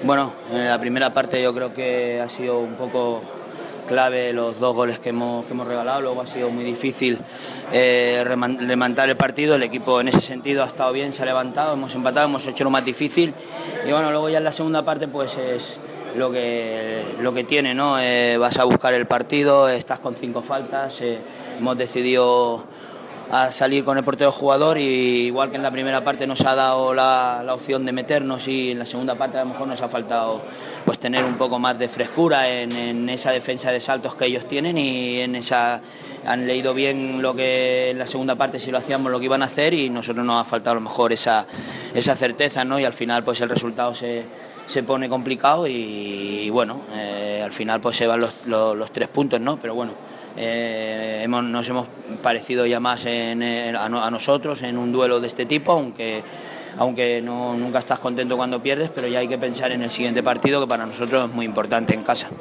Bueno, en la primera parte yo creo que ha sido un poco clave los dos goles que hemos regalado. Luego ha sido muy difícil remontar el partido. El equipo en ese sentido ha estado bien, se ha levantado, hemos empatado, hemos hecho lo más difícil. Y bueno, luego ya en la segunda parte pues es lo que tiene, ¿no? Vas a buscar el partido, estás con 5 faltas, hemos decidido a salir con el portero jugador, y igual que en la primera parte nos ha dado la opción de meternos, y en la segunda parte a lo mejor nos ha faltado pues tener un poco más de frescura en esa defensa de saltos que ellos tienen, y han leído bien lo que en la segunda parte, si lo hacíamos, lo que iban a hacer, y nosotros nos ha faltado a lo mejor esa certeza, ¿no? Y al final pues el resultado se pone complicado y bueno, al final pues se van los 3 puntos, ¿no? Pero bueno, nos hemos parecido ya más a nosotros en un duelo de este tipo, aunque nunca estás contento cuando pierdes, pero ya hay que pensar en el siguiente partido, que para nosotros es muy importante en casa.